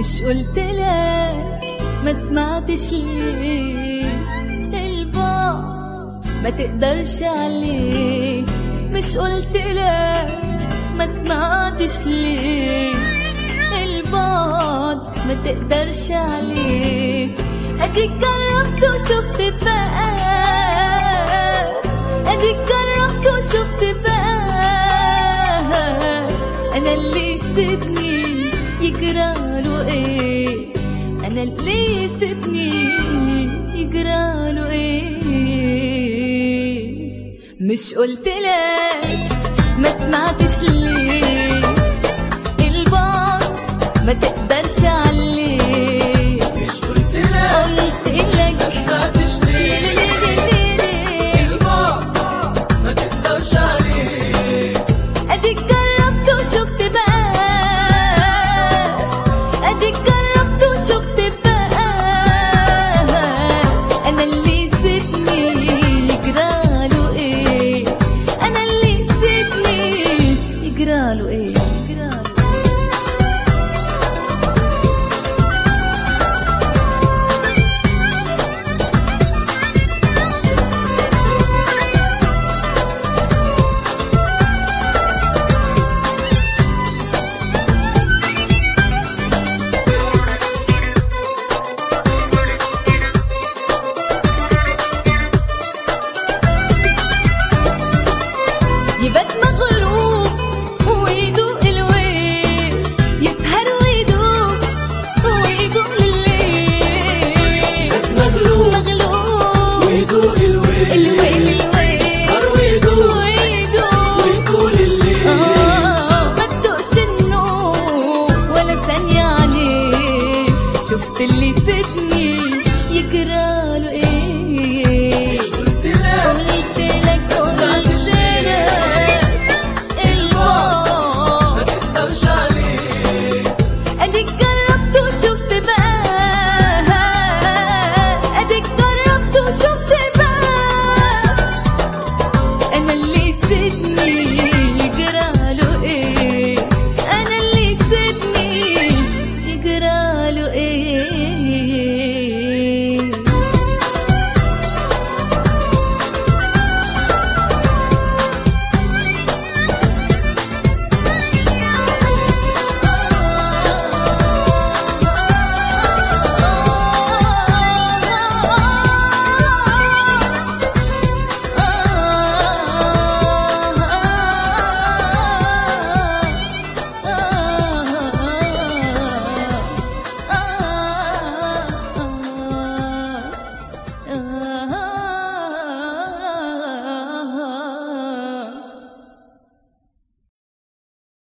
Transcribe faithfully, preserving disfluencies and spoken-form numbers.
مش قلتلك ما سمعتش ليه؟ البعد ما تقدرش عليه. مش قلتلك ما سمعتش ليه؟ البعد ما تقدرش عليه. اديك جربت وشفت بقى، اديك جربت وشفت بقى. انا اللي سيبني يجراله ايه؟ انا اللي سيبني يجراله ايه؟ مش قلتلك